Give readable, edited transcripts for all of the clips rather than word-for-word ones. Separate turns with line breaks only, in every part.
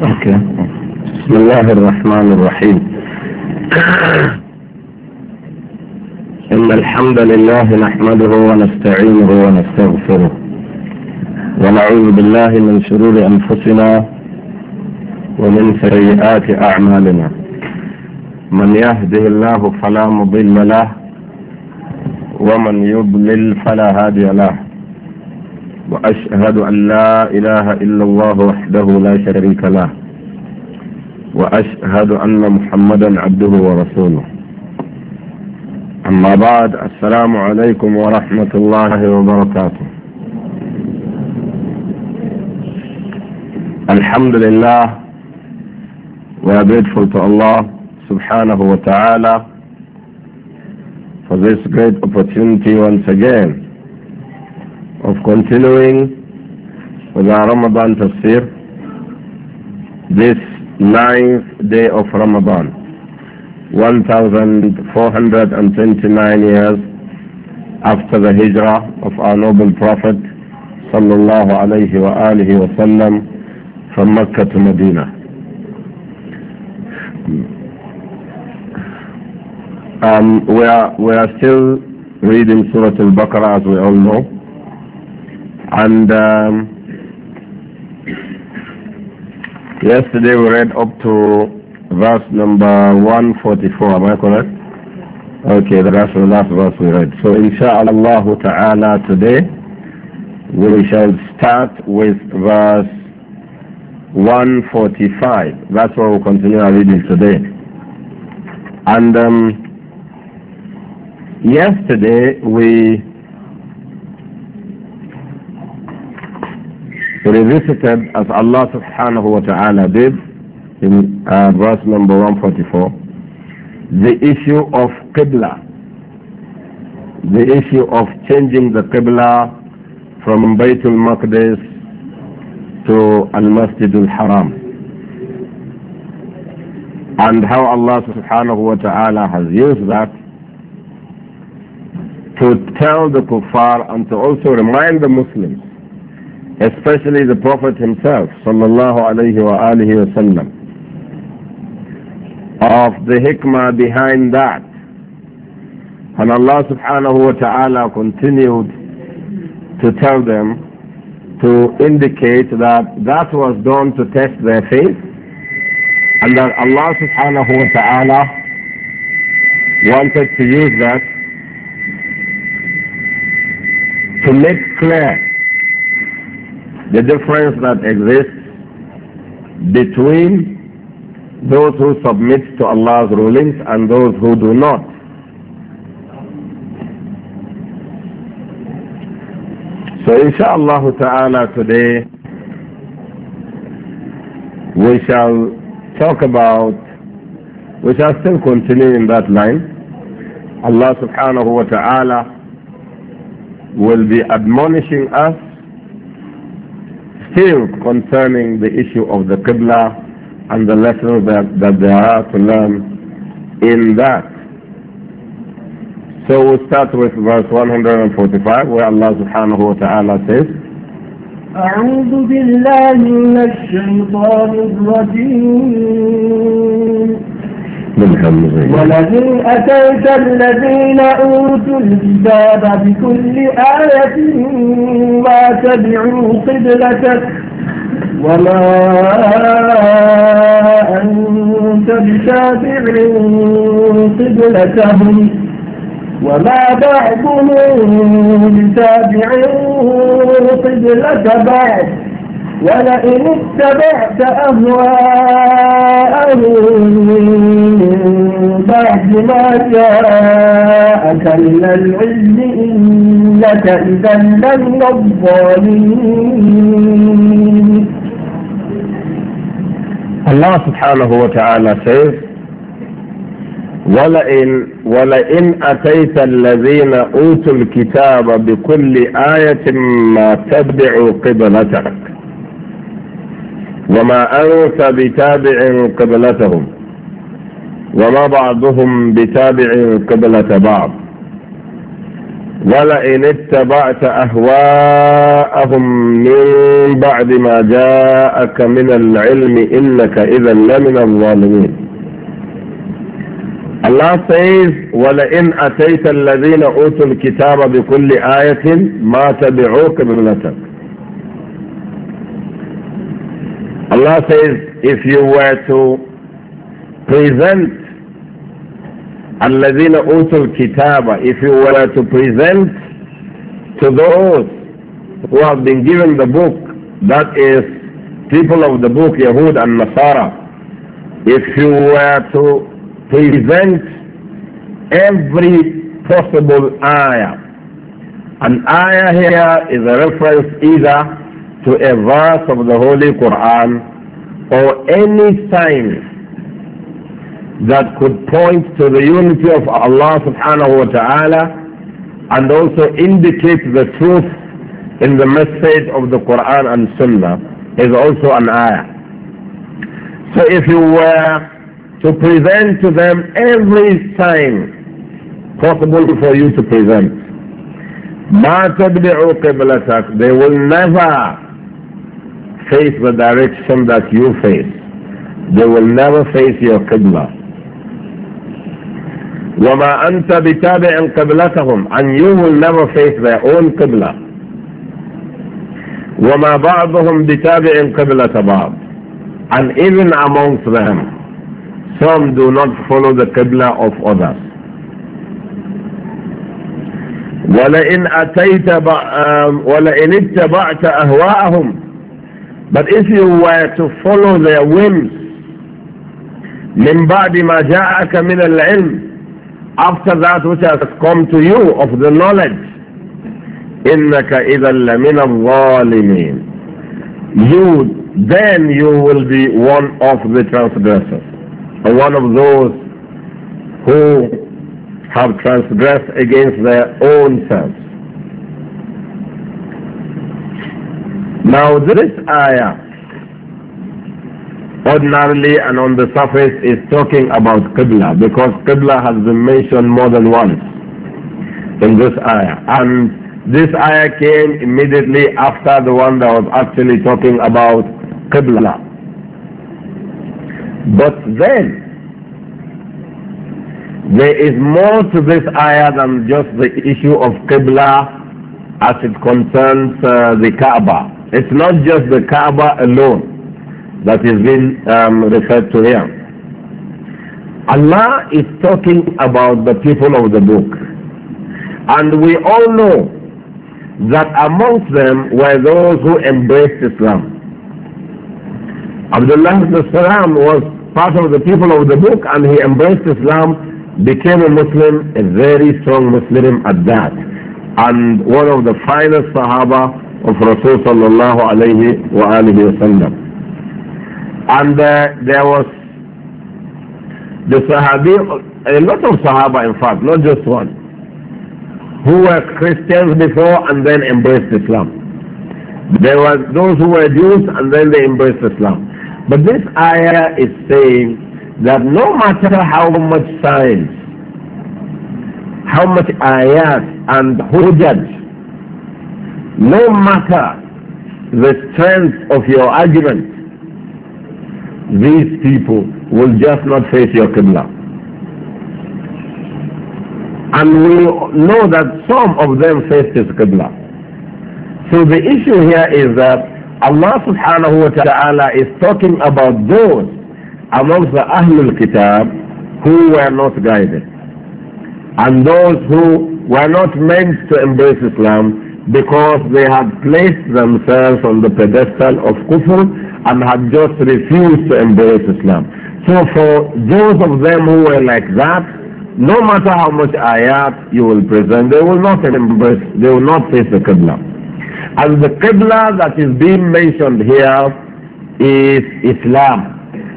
اوكي. بسم الله الرحمن الرحيم. إن الحمد لله نحمده ونستعينه ونستغفره ونعوذ بالله من شرور أنفسنا ومن سيئات أعمالنا. من يهده الله فلا مضل له ومن يضلل فلا هادي له، وأشهد أن لا إله إلا الله وحده لا شريك له، وأشهد أن محمدا عبده ورسوله. أما بعد، السلام عليكم ورحمة الله وبركاته. Alhamdulillah, we are grateful to Allah subhanahu wa ta'ala for this great opportunity once again of continuing with our Ramadan tafsir, this 9th day of Ramadan, 1429 years after the hijrah of our noble Prophet sallallahu alayhi wa alihi wa sallam from Mecca to Medina. We are still reading Surah Al-Baqarah, as we all know, and yesterday we read up to verse number 144. Am I correct? Okay, that's the last verse we read. So insha'Allah ta'ala today we shall start with verse 145. That's what we'll continue our reading today. And yesterday we revisited, as Allah subhanahu wa ta'ala did in verse number 144, the issue of Qibla, the issue of changing the Qibla from Baytul Maqdis to Al-Masjid Al-Haram, and how Allah subhanahu wa ta'ala has used that to tell the kuffar and to also remind the Muslims, especially the Prophet himself sallallahu alayhi wa alihi wa sallam, of the hikmah behind that. And Allah subhanahu wa ta'ala continued to tell them, to indicate that that was done to test their faith, and that Allah subhanahu wa ta'ala wanted to use that to make clear the difference that exists between those who submit to Allah's rulings and those who do not. So insha'Allah ta'ala today we shall talk about, we shall still continue in that line. Allah subhanahu wa ta'ala will be admonishing us still concerning the issue of the Qibla and the lessons that there are to learn in that. So we'll start with verse 145, where Allah subhanahu wa ta'ala says,
أعوذ بالله من الشيطان الرجيم. ولئن أتيت الذين أوتوا الكتاب بكل آية ما تبعوا قبلتك وما أنت بتابع قبلتهم وما بعضهم بتابع قبلة بعض ولئن اتبعت أهواءهم من بعد ما جاءك من العلم إنك إذا لمن الظالمين.
Allah subhanahu wa ta'ala says, ولئن أتيت الذين أوتوا الكتاب بكل آية ما تتبعوا قبلتك وما أنت بتابع قبلتهم وما بعضهم بتابع قبلة بعض وَلَئِنِ اتَّبَعْتَ أَهْوَاءَهُمْ مِنْ بَعْدِ مَا جَاءَكَ مِنَ الْعِلْمِ إِنَّكَ إِذًا لَمِنَ الظَّالِمِينَ. Allah says, وَلَئِنْ أَتَيْتَ الَّذِينَ أُوتُوا الْكِتَابَ بِكُلِّ آيَةٍ مَا تَبِعُوا قِبْلَتَكَ. Allah says, if you were to present الَّذِينَ أُوتُوا الْكِتَابَ, if you were to present to those who have been given the book, that is, people of the book, Yahud and Nasara, if you were to present every possible ayah. An ayah here is a reference either to a verse of the Holy Quran or any sign that could point to the unity of Allah subhanahu wa ta'ala and also indicate the truth in the message of the Quran and Sunnah is also an ayah. So if you were to present to them every sign possible for you to present, مَا تَتْبِعُوا قِبْلَتَكَ, they will never face the direction that you face. They will never face your qibla. وَمَا أَنْتَ بِتَابِعٍ قِبْلَتَهُمْ, and you will never face their own qibla. وَمَا بَعْضُهُمْ بِتَابِعٍ قِبْلَةَ بَعْضٍ, and even amongst them, some do not follow the qibla of others. وَلَئِنْ اتَّبَعْتَ أَهْوَاءَهُمْ, but if you were to follow their whims, مِنْ بَعْدِ مَا جَاءَكَ مِنَ الْعِلْمِ, after that which has come to you of the knowledge, إِنَّكَ إِذًا لَمِنَ الظَّالِمِينَ, then you will be one of the transgressors, or one of those who have transgressed against their own selves. Now this ayah ordinarily and on the surface is talking about Qibla, because Qibla has been mentioned more than once in this ayah, and this ayah came immediately after the one that was actually talking about Qibla. But then there is more to this ayah than just the issue of Qibla as it concerns the Kaaba. It's not just the Kaaba alone that is being referred to here. Allah is talking about the people of the book. And we all know that amongst them were those who embraced Islam. Abdullah ibn Salam was part of the people of the book, and he embraced Islam, became a Muslim, a very strong Muslim at that, and one of the finest Sahaba of Rasul sallallahu alayhi wa alihi wa sallam. And there was the Sahabi, a lot of Sahaba in fact, not just one, who were Christians before and then embraced Islam. There were those who were Jews and then they embraced Islam. But this ayah is saying that no matter how much science, how much ayat and hujjaj, no matter the strength of your argument, these people will just not face your Qibla. And we know that some of them faced his Qibla. So the issue here is that Allah subhanahu wa ta'ala is talking about those amongst the Ahlul Kitab who were not guided, and those who were not meant to embrace Islam because they had placed themselves on the pedestal of kufr and had just refused to embrace Islam. So for those of them who were like that, no matter how much ayat you will present, they will not embrace, they will not face the Qibla. And the Qibla that is being mentioned here is Islam.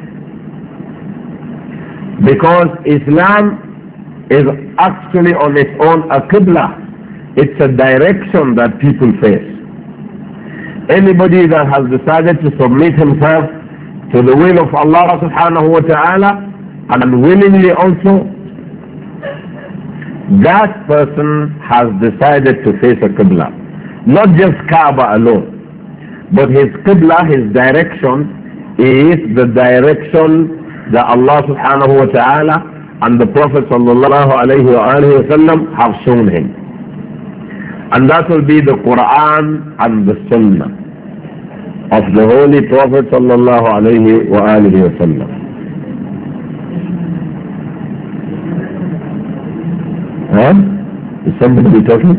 Because Islam is actually on its own a Qibla. It's a direction that people face. Anybody that has decided to submit himself to the will of Allah subhanahu wa ta'ala, and willingly also that person has decided to face a Qibla. Not just Kaaba alone, but his Qibla, his direction, is the direction that Allah subhanahu wa ta'ala and the Prophet sallallahu alayhi wa sallam have shown him. And that will be the Quran and the Sunnah of the Holy Prophet sallallahu alayhi wa sallam. Huh? Is somebody talking?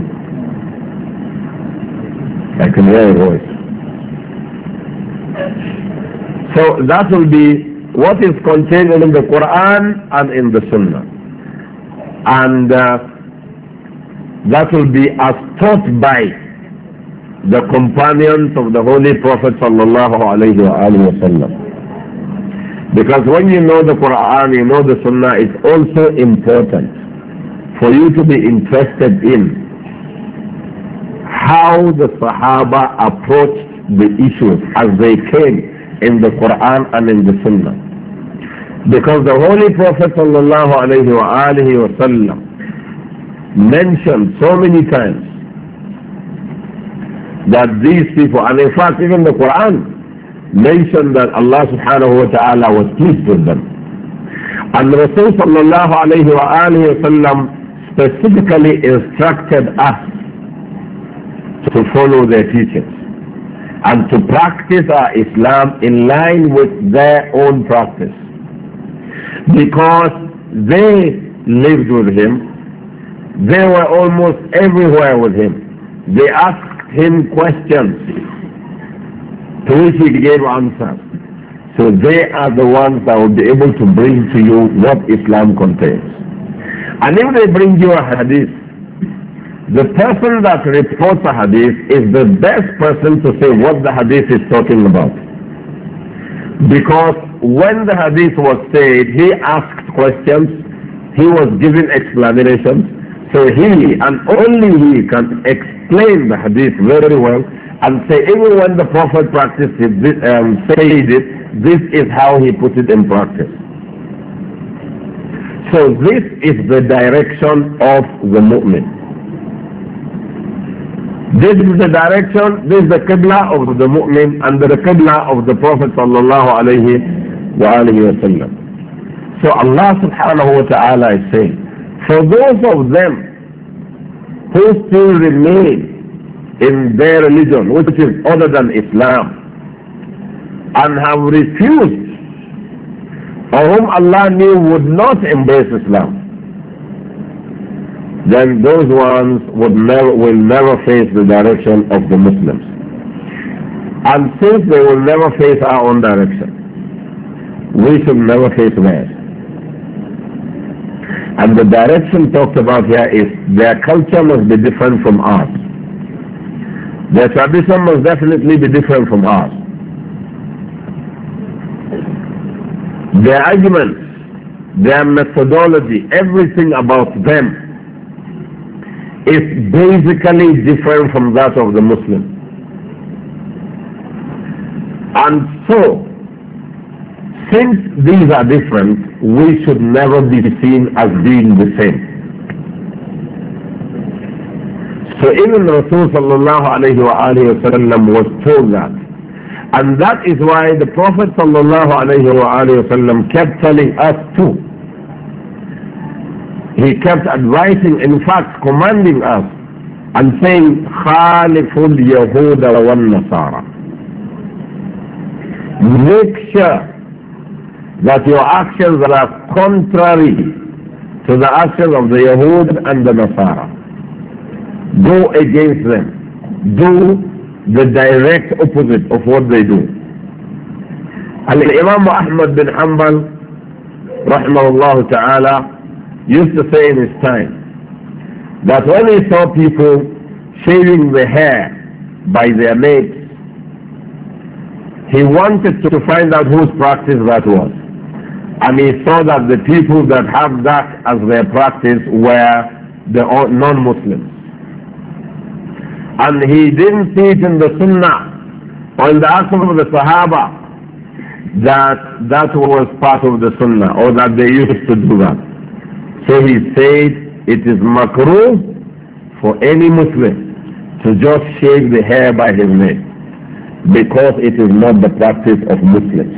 I can hear your voice. So that will be what is contained in the Quran and in the Sunnah. And that will be as taught by the companions of the Holy Prophet sallallahu alayhi wa sallam. Because when you know the Quran, you know the Sunnah, it's also important for you to be interested in how the Sahaba approached the issues as they came in the Quran and in the Sunnah. Because the Holy Prophet sallallahu alayhi wa sallam mentioned so many times that these people, and in fact even the Quran mentioned that Allah subhanahu wa ta'ala was pleased with them. And Rasul sallallahu alayhi wa sallam specifically instructed us to follow their teachings and to practice our Islam in line with their own practice. Because they lived with him, they were almost everywhere with him. They asked him questions to which he gave answers. So they are the ones that will be able to bring to you what Islam contains. And if they bring you a hadith, the person that reports a hadith is the best person to say what the hadith is talking about. Because when the hadith was said, he asked questions, he was giving explanations, so he and only he can explain the hadith very well and say, even when the Prophet practiced it, said it, this is how he put it in practice. So this is the direction of the mu'min. This is the direction, this is the Qibla of the mu'min and the Qibla of the Prophet sallallahu alayhi wa sallam. So Allah subhanahu wa ta'ala is saying, for those of them who still remain in their religion, which is other than Islam, and have refused, or whom Allah knew would not embrace Islam, then those ones will never face the direction of the Muslims. And since they will never face our own direction, we should never face theirs. And the direction talked about here is their culture must be different from ours. Their tradition must definitely be different from ours. Their arguments, their methodology, everything about them is basically different from that of the Muslim. And so, since these are different, we should never be seen as being the same. So even Rasul sallallahu alayhi wa sallam was told that. And that is why the Prophet sallallahu alayhi wa sallam kept telling us too. He kept advising, in fact commanding us and saying, خَالِفُ الْيَهُودَ وَالنَّصَارَى. Make sure that your actions are contrary to the actions of the Yahud and the Nasara. Go against them. Do the direct opposite of what they do. Al-Imam Ahmad bin Hanbal, rahimahullah ta'ala, used to say in his time that when he saw people shaving the hair by their mates, he wanted to find out whose practice that was. And he saw that the people that have that as their practice were the non-Muslims. And he didn't see it in the Sunnah or in the actions of the Sahaba that was part of the Sunnah or that they used to do that. So he said it is makruh for any Muslim to just shave the hair by his neck, because it is not the practice of Muslims.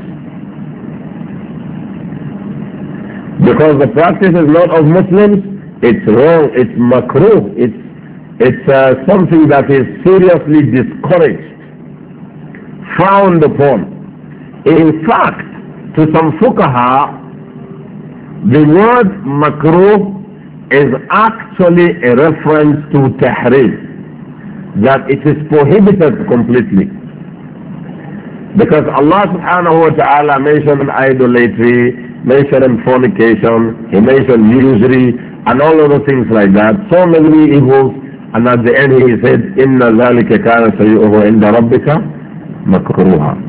Because the practice is not of Muslims, it's wrong, it's makruh, it's something that is seriously discouraged, frowned upon. In fact, to some fuqaha, the word makruh is actually a reference to tahrim, that it is prohibited completely. Because Allah subhanahu wa ta'ala mentioned idolatry, mentioned fornication, He mentioned usury, and all other things like that. So many evils, and at the end He said, إِنَّ ذَلِكَ كَانَ سَيِّئُهُ عِنْدَ رَبِّكَ مَكْرُوهًا.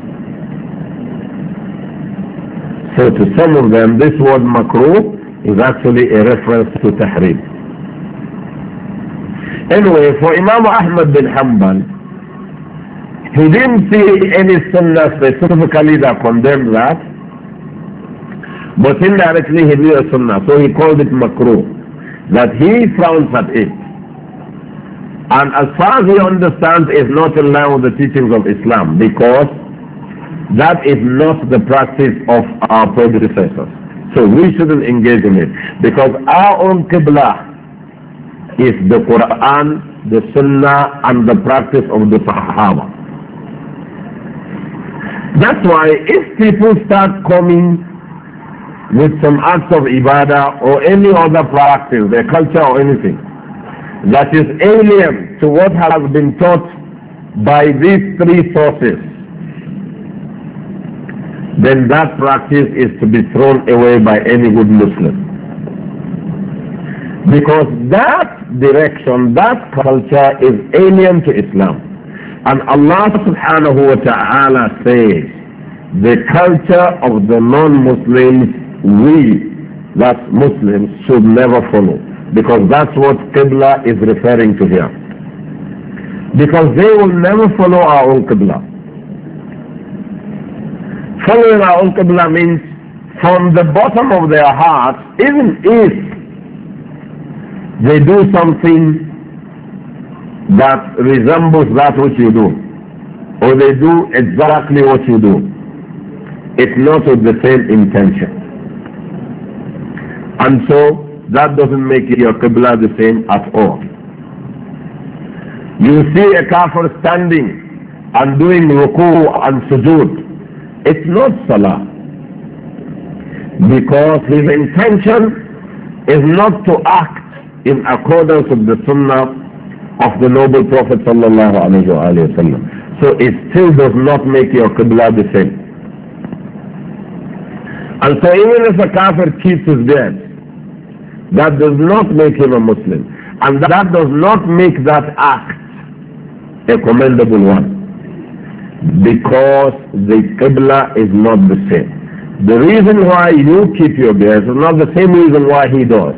So to some of them, this word makruh is actually a reference to tahrim. Anyway, for Imam Ahmad bin Hanbal, he didn't see any sunnah specifically that condemned that, but indirectly he knew a sunnah, so he called it makruh, that he frowns at it. And as far as he understands, it's not in line with the teachings of Islam, because that is not the practice of our predecessors. So we shouldn't engage in it, because our own qibla is the Quran, the Sunnah, and the practice of the Sahaba. That's why if people start coming with some acts of ibadah or any other practice, their culture or anything, that is alien to what has been taught by these three sources, then that practice is to be thrown away by any good Muslim. Because that direction, that culture is alien to Islam. And Allah subhanahu wa ta'ala says, the culture of the non-Muslims, we, that's Muslims, should never follow. Because that's what Qibla is referring to here. Because they will never follow our own Qibla. Following our own Qibla means from the bottom of their hearts, even if they do something that resembles that which you do, or they do exactly what you do, it's not with the same intention. And so that doesn't make your Qibla the same at all. You see a kafir standing and doing ruku and sujood, it's not salah, because his intention is not to act in accordance with the sunnah of the noble Prophet sallallahu alaihi wasallam. So it still does not make your qibla the same. And so even if a kafir keeps his beard, that does not make him a Muslim, and that does not make that act a commendable one, because the qibla is not the same. The reason why you keep your beard is not the same reason why he does.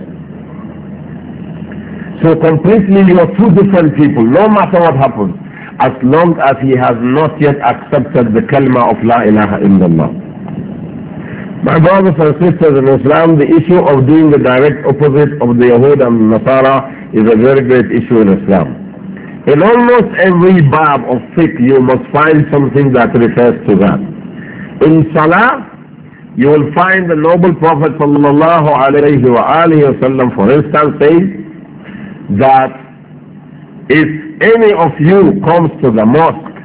So completely you are two different people, no matter what happens, as long as he has not yet accepted the kalima of La ilaha illallah. My brothers and sisters in Islam, the issue of doing the direct opposite of the Yahud and Nasara is a very great issue in Islam. In almost every bab of fiqh, you must find something that refers to that. In Salah, you will find the noble Prophet sallallahu alayhi wa alihi wasallam, for instance, says that if any of you comes to the mosque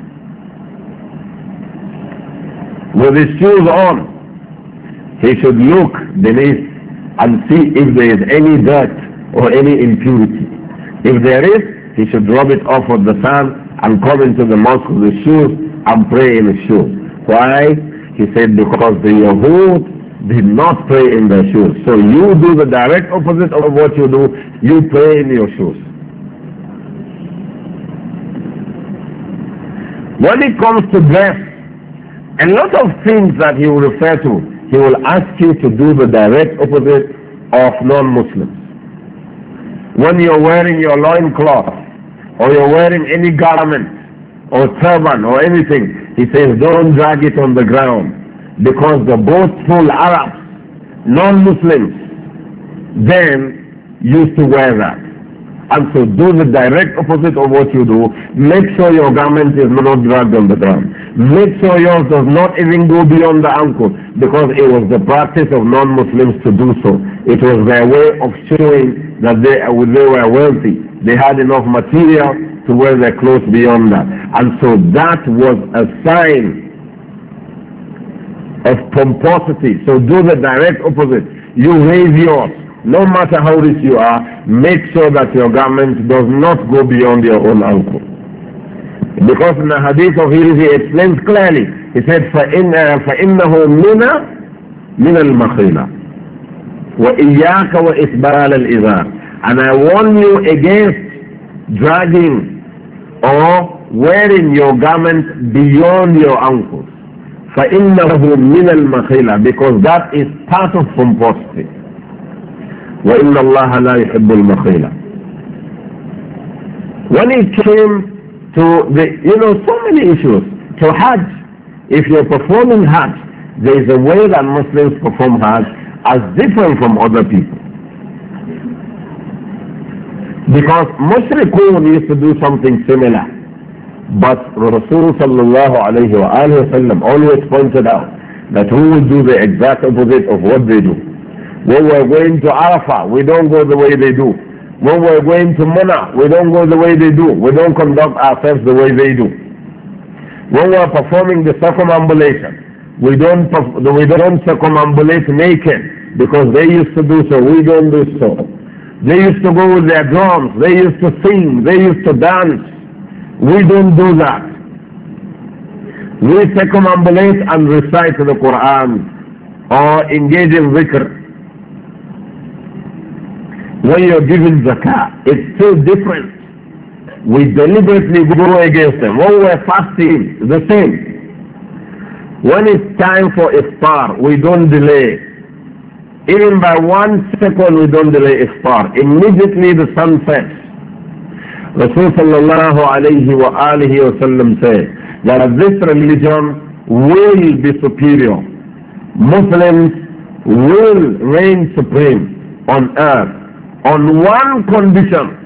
with his shoes on, he should look beneath and see if there is any dirt or any impurity. If there is, he should rub it off with the sand and come into the mosque with his shoes and pray in his shoes. Why? He said because the Yahud did not pray in their shoes. So you do the direct opposite of what you do. You pray in your shoes. When it comes to dress, a lot of things that he will refer to, he will ask you to do the direct opposite of non-Muslims. When you're wearing your loincloth, or you're wearing any garment, or turban, or anything, he says don't drag it on the ground, because the boastful Arabs, non-Muslims, then used to wear that. And so do the direct opposite of what you do. Make sure your garment is not dragged on the ground. Make sure yours does not even go beyond the ankle, because it was the practice of non-Muslims to do so. It was their way of showing that they were wealthy. They had enough material to wear their clothes beyond that. And so that was a sign of pomposity. So do the direct opposite. You raise yours. No matter how rich you are, make sure that your garment does not go beyond your own ankle. Because in the hadith of his, he explains clearly. He said, فَإِنَّهُ مِنَ الْمَخِيلَةِ وَإِيَّاكَ وَإِسْبَالَ الْإِذَارِ. And I warn you against dragging or wearing your garment beyond your ankles. فَإِنَّهُ مِنَ الْمَخِيلَةِ, because that is part of pomposity. وَإِنَّ اللَّهَ لَا يُحِبُّ الْمَخِيلَةِ. When it came to so many issues, to Hajj, if you're performing Hajj, there is a way that Muslims perform Hajj as different from other people. Because Mushrikun used to do something similar, but Rasul sallallahu alayhi wa always pointed out that we will do the exact opposite of what they do. When we're going to Arafah, we don't go the way they do. When we're going to Mina, we don't go the way they do. We don't conduct ourselves the way they do. When we're performing the circumambulation, we don't circumambulate naked, because they used to do so, we don't do so. They used to go with their drums, they used to sing, they used to dance. We don't do that. We circumambulate and recite the Quran or engage in dhikr. When you're giving zakah, it's still different. We deliberately go against them. When we're fasting, the same. When it's time for iftar, we don't delay. Even by 1 second we don't delay iftar. Immediately the sun sets. Rasul sallallahu alayhi wa alihi wa sallam said that this religion will be superior. Muslims will reign supreme on earth on one condition,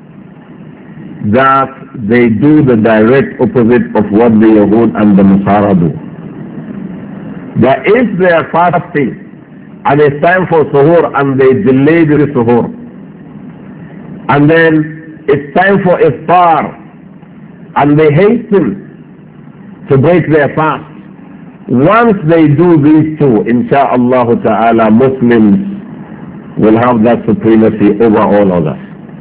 that they do the direct opposite of what the Yahud and the Nasara do. That if they are fasting and it's time for suhoor and they delay the suhoor, and then it's time for iftar and they hasten to break their fast, once they do these two, insha'Allah ta'ala, Muslims will have that supremacy over all others.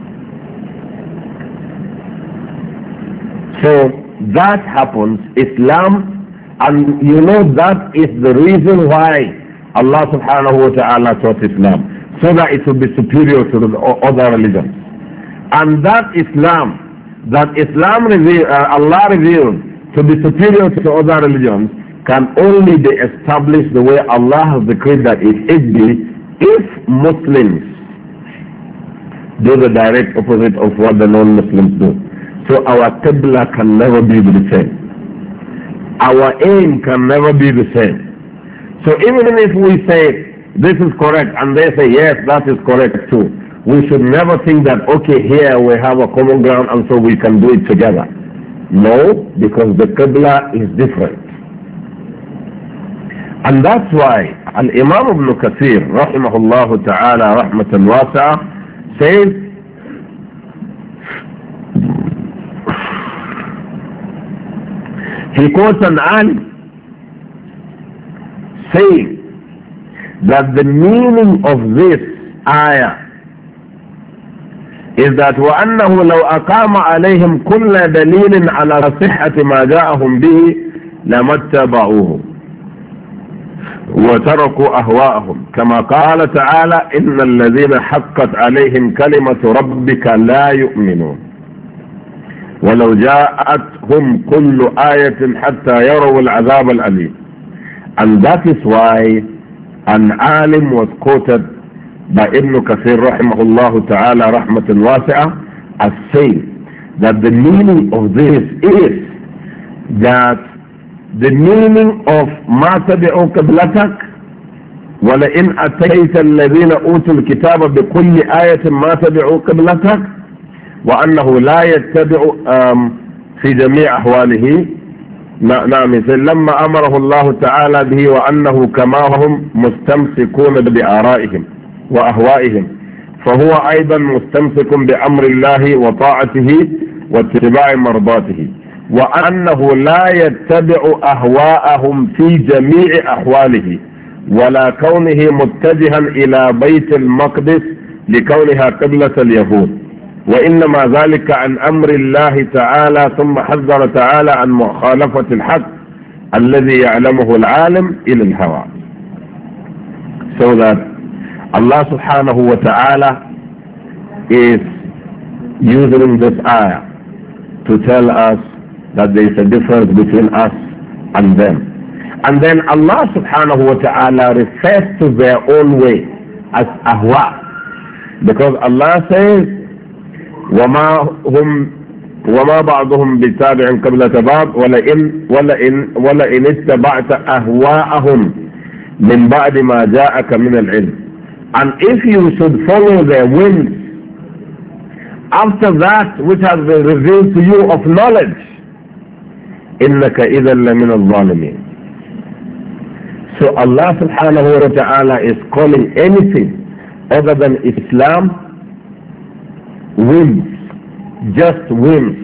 So that happens, Islam, and that is the reason why Allah subhanahu wa ta'ala taught Islam, so that it will be superior to the other religions. And that Allah revealed to be superior to other religions can only be established the way Allah has decreed that it be, if Muslims do the direct opposite of what the non-Muslims do. So our qibla can never be the same. Our aim can never be the same. So even if we say this is correct and they say yes, that is correct too, we should never think that, okay, here we have a common ground and so we can do it together. No, because the qibla is different. And that's why Al-Imam Ibn Kathir, rahimahullah ta'ala, rahmatan wasi'ah, says, he quotes an alim saying that the meaning of this ayah is that وَأَنَّهُ لَوْ أَقَامَ عَلَيْهِمْ كُلَّ دَلِيلٍ عَلَى صِحَّةِ مَا جَاءَهُمْ بِهِ لَمَا اتَّبَعُوهُ وتركوا أهواءهم كما قال تعالى إن الذين حقت عليهم كلمة ربك لا يؤمنون ولو جاءتهم كل آية حتى يروا العذاب الأليم. And that is why an alim was quoted by Ibn Kathir rahimahullah ta'ala rahmatan wasi'ah as saying that the meaning of this is that the meaning of ma tabi'u qiblatak وَلَئِنْ أَتَيْتَ الَّذِينَ أُوتُوا الْكِتَابَ بِكُلِّ آيَةٍ مَا تَبِعُوا قِبْلَتَكَ وأنه لا يتبع في جميع أحواله. نعم، لما أمره الله تعالى به وأنه كما هم مستمسكون بآرائهم وأهوائهم فهو أيضا مستمسك بأمر الله وطاعته واتباع مرضاته، وأنه لا يتبع أهواءهم في جميع أحواله ولا كونه متجها إلى بيت المقدس لكونها قبلة اليهود، وإنما ذلك عن أمر الله تعالى. ثم حذر تعالى عن مخالفة الحق الذي يعلمه العالم إلى الهوى. So that Allah subhanahu wa ta'ala is using this ayah to tell us that there is a difference between us and them. And then Allah subhanahu wa ta'ala refers to their own way as ahwa, because Allah says وما بعضهم بتابع قبلة بعض ولئن اتبعت أهواءهم من بعد ما جاءك من العلم. And if you should follow their whims after that which has been revealed to you of knowledge, إنك إذا لمن الظالمين. So Allah subhanahu wa ta'ala is calling anything other than Islam whims, just whims.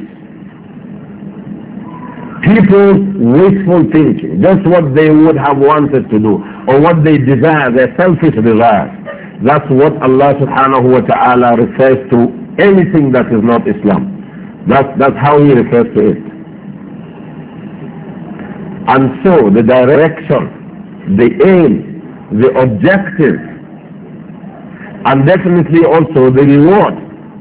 People's wishful thinking, just what they would have wanted to do or what they desire, their selfish desires. That's what Allah subhanahu wa ta'ala refers to anything that is not Islam. That's how He refers to it. And so the direction, the aim, the objective, and definitely also the reward,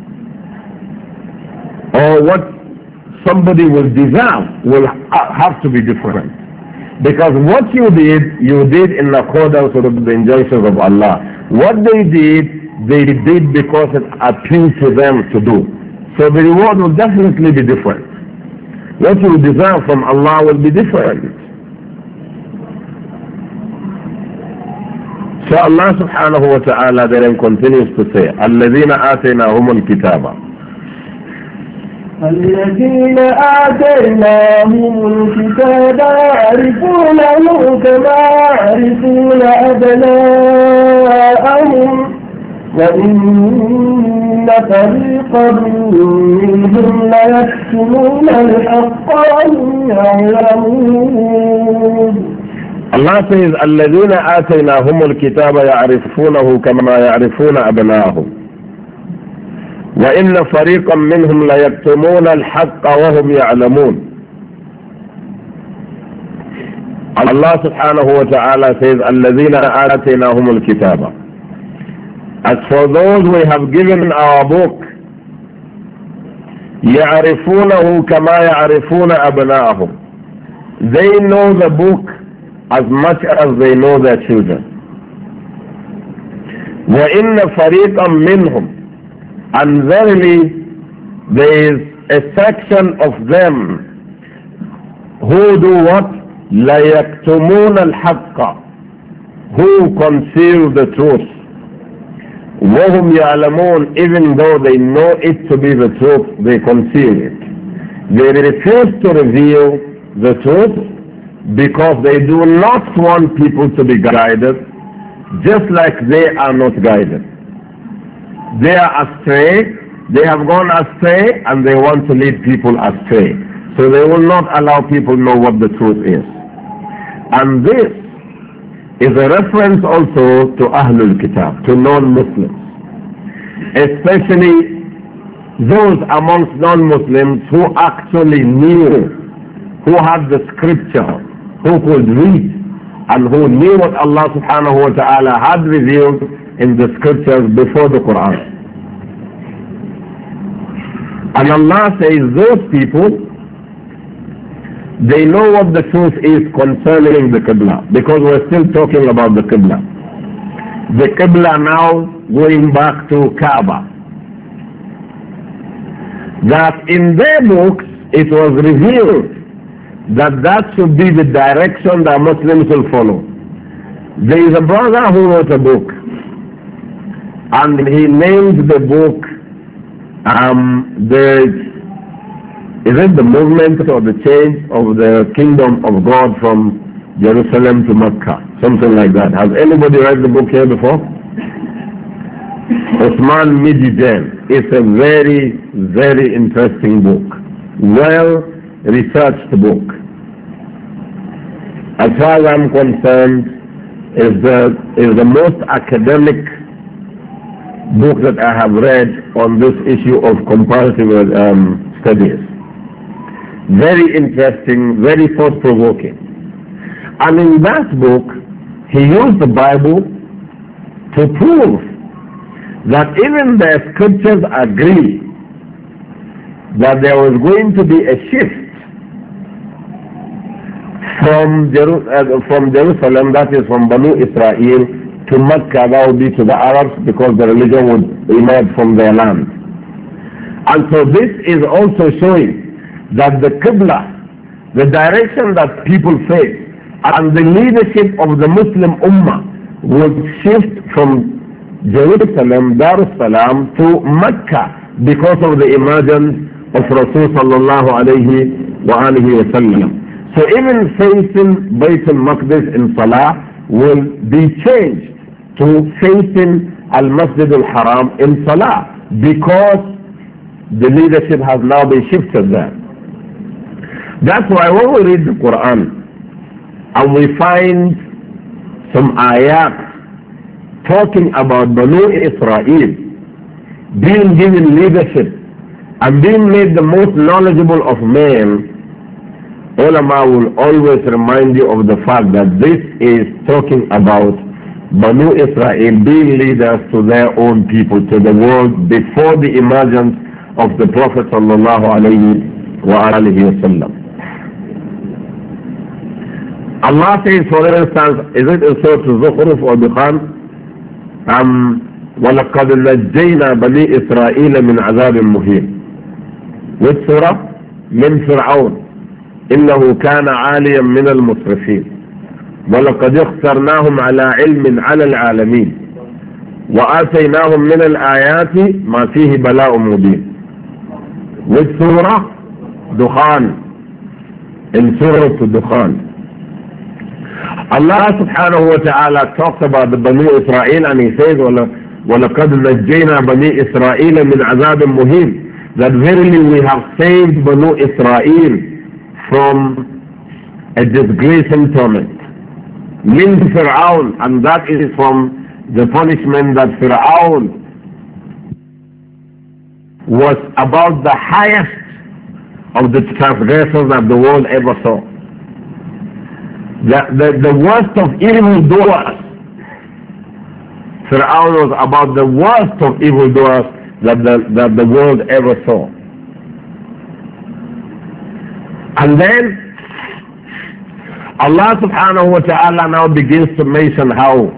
or what somebody will deserve, will have to be different. Because what you did in accordance with the injunctions of Allah. What they did because it appealed to them to do. So the reward will definitely be different. What you deserve from Allah will be different. So Allah subhanahu wa ta'ala then continues to say, الَّذِينَ آتَيْنَاهُمُ الْكِتَابَ
الذين آتيناهم الكتاب يعرفونه كما يعرفون أبناءهم وإن فريقا منهم ليكتمون الحق وهم يعلمون.
Allah says الذين آتيناهم الكتاب يعرفونه كما يعرفون أبناءهم وإن فريقا منهم ليكتمون الحق وهم يعلمون. Allah subhanahu wa ta'ala says الذين آتيناهم الكتاب. As for those we have given our book, يعرفونه كما يعرفون أبناءهم. They know the book as much as they know their children. وإن فريقا منهم, and verily there is a section of them who do what? لَيَكْتُمُونَ الْحَقَّ, who conceal the truth. وَهُمْ يَعْلَمُونَ, even though they know it to be the truth, they conceal it. They refuse to reveal the truth because they do not want people to be guided, just like they are not guided. They are astray, they have gone astray, and they want to lead people astray. So they will not allow people to know what the truth is. And this is a reference also to Ahlul Kitab, to non-Muslims. Especially those amongst non-Muslims who actually knew, who had the scripture, who could read, and who knew what Allah subhanahu wa ta'ala had revealed in the scriptures before the Quran. And Allah says those people, they know what the truth is concerning the Qibla, because we're still talking about the Qibla. The Qibla now going back to Kaaba. That in their books it was revealed that should be the direction that Muslims will follow. There is a brother who wrote a book, and he named the book, is it the movement or the change of the kingdom of God from Jerusalem to Mecca? Something like that. Has anybody read the book here before? Osman Mididen. It's a very, very interesting book. Well researched book. As far as I'm concerned, is the most academic book that I have read on this issue of comparative studies. Very interesting, very thought-provoking. And in that book, he used the Bible to prove that even the scriptures agree that there was going to be a shift from Jerusalem, that is from Banu Israel, to Mecca, that would be to the Arabs, because the religion would emerge from their land. And so this is also showing that the Qibla, the direction that people face, and the leadership of the Muslim Ummah would shift from Jerusalem, Darussalam, to Mecca because of the emergence of Rasul sallallahu alayhi wa alihi wa sallam. So even facing Bayt al-Maqdis in Salah will be changed to facing Al-Masjid al-Haram in Salah because the leadership has now been shifted there. That's why when we read the Quran and we find some ayat talking about Banu Israel being given leadership and being made the most knowledgeable of men, ulama will always remind you of the fact that this is talking about Banu Israel being leaders to their own people, to the world, before the emergence of the Prophet sallallahu alayhi wa sallam. Allah says, for instance, is it in Surah Al-Zukhruf or Dukhan? وَلَقَدْ نَجَّيْنَا بَنِي إِسْرَائِيلَ مِنْ عَذَابٍ مُهِينٍ. Which surah? من فرعون إنه كان عاليا من المسرفين ولقد اخترناهم على علم على العالمين وآتيناهم من الآيات ما فيه بلاء مبين. Which surah? Dukhan. In Surah Dukhan. Allah subhanahu wa ta'ala talks about the Banu Israel and he says وَلَقَدْ نَجَّيْنَا بَنِي إِسْرَائِيلَ مِنْ عَذَابٍ مُهِينٍ, that verily we have saved Banu Israel from a disgracing torment. Min Fir'aun, and that is from the punishment that Fir'aun was about the highest of the transgressors that the world ever saw. The worst of evildoers. Fir'aun was about the worst of evildoers that the world ever saw. And then Allah subhanahu wa ta'ala now begins to mention how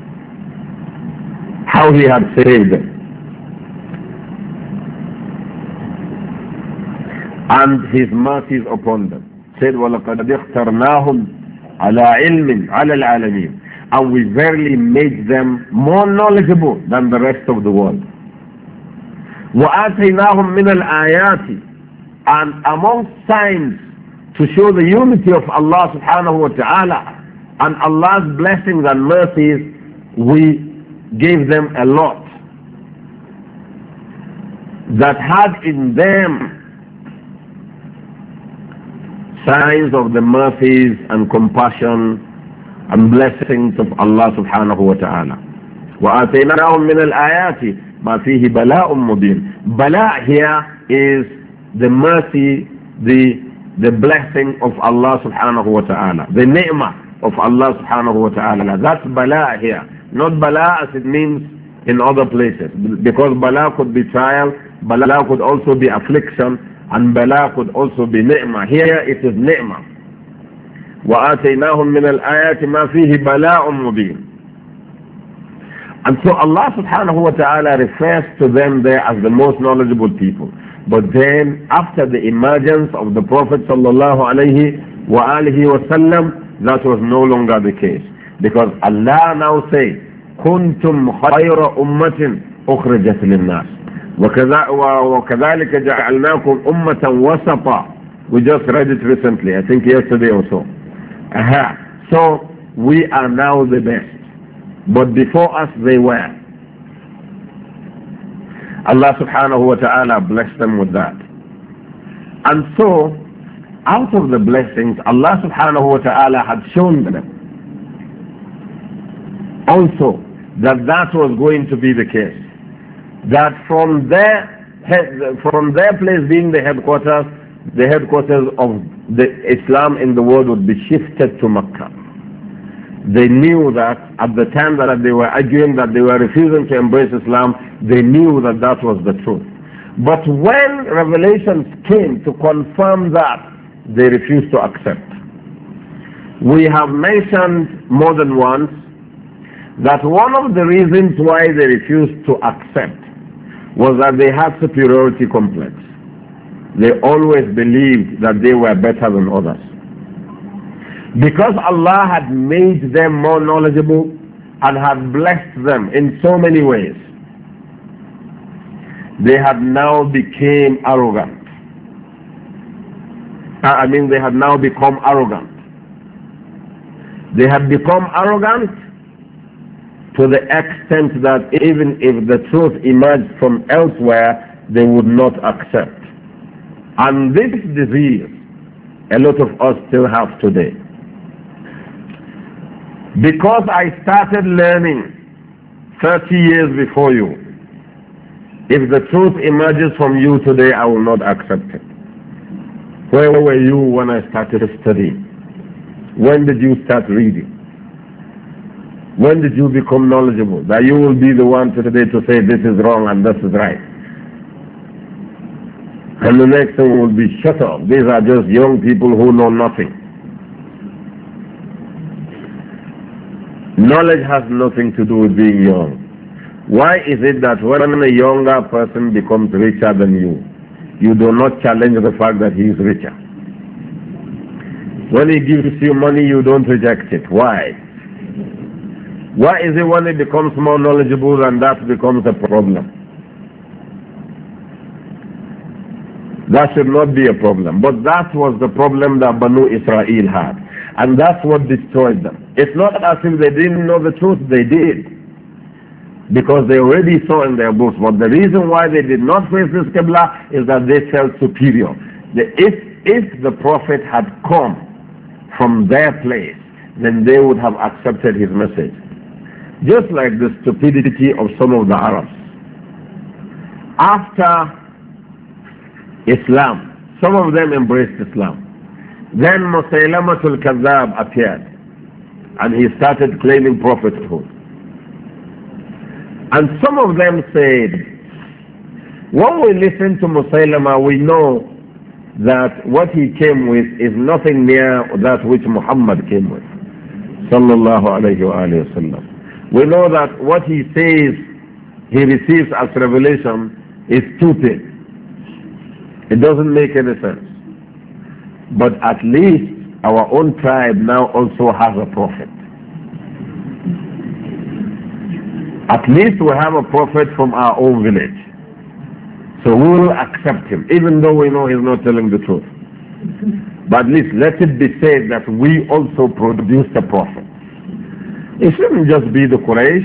he had saved them. And his mercies upon them. Said, وَلَقَدْ اخْتَرْنَاهُمْ عَلَىٰ عِلْمٍ عَلَى الْعَالَمِينَ. And we verily made them more knowledgeable than the rest of the world. وَآتَيْنَاهُمْ مِنَ الْآيَاتِ. And among signs to show the unity of Allah subhanahu wa ta'ala and Allah's blessings and mercies, we gave them a lot that had in them signs of the mercies and compassion and blessings of Allah subhanahu wa ta'ala. وَآتَيْنَاهُمْ مِنَ الْآيَاتِ مَا فِيهِ بَلَاءٌ مُبِينٌ. Bala here is the mercy, the blessing of Allah subhanahu wa ta'ala, the ni'mah of Allah subhanahu wa ta'ala. That's bala here, not bala as it means in other places, because bala could be trial, bala could also be affliction, and bala could also be ni'mah. Here it is ni'mah. وَآتَيْنَاهُمْ مِنَ الْآيَاتِ مَا فِيهِ بَلَاءٌ مُبِينٌ. And so Allah subhanahu wa ta'ala refers to them there as the most knowledgeable people. But then after the emergence of the Prophet sallallahu alayhi wa alihi wa sallam, that was no longer the case. Because Allah now says, كنتم خير أمة أخرجت للناس وكذلك جعلناكم أمة وسطا. We just read it recently, I think yesterday or so. So we are now the best. But before us they were. Allah subhanahu wa ta'ala blessed them with that. And so, out of the blessings, Allah subhanahu wa ta'ala had shown them also that that was going to be the case. That from their place being the headquarters of the Islam in the world would be shifted to Mecca. They knew that at the time that they were arguing, that they were refusing to embrace Islam, they knew that that was the truth. But when revelations came to confirm that, they refused to accept. We have mentioned more than once that one of the reasons why they refused to accept was that they had superiority complex. They always believed that they were better than others. Because Allah had made them more knowledgeable and had blessed them in so many ways, they had now became arrogant. They had now become arrogant. They had become arrogant to the extent that even if the truth emerged from elsewhere, they would not accept. And this disease, a lot of us still have today. Because I started learning 30 years before you, if the truth emerges from you today, I will not accept it. Where were you when I started studying? When did you start reading? When did you become knowledgeable? That you will be the one today to say this is wrong and this is right. And the next thing will be shut up. These are just young people who know nothing. Knowledge has nothing to do with being young. Why is it that when a younger person becomes richer than you do not challenge the fact that he is richer? When he gives you money, you don't reject it. Why? Why is it when he becomes more knowledgeable and that becomes a problem? That should not be a problem. But that was the problem that Banu Israel had. And that's what destroyed them. It's not as if they didn't know the truth, they did. Because they already saw in their books. But the reason why they did not face this Qibla is that they felt superior. If the Prophet had come from their place, then they would have accepted his message. Just like the stupidity of some of the Arabs. After Islam, some of them embraced Islam. Then Musaylamatul Kadhab appeared and he started claiming prophethood. And some of them said, when we listen to Musaylama, we know that what he came with is nothing near that which Muhammad came with. Sallallahu alayhi wa sallam. We know that what he says he receives as revelation is stupid. It doesn't make any sense. But at least our own tribe now also has a prophet. At least we have a prophet from our own village. So we will accept him, even though we know he's not telling the truth. But at least let it be said that we also produced a prophet. It shouldn't just be the Quraysh.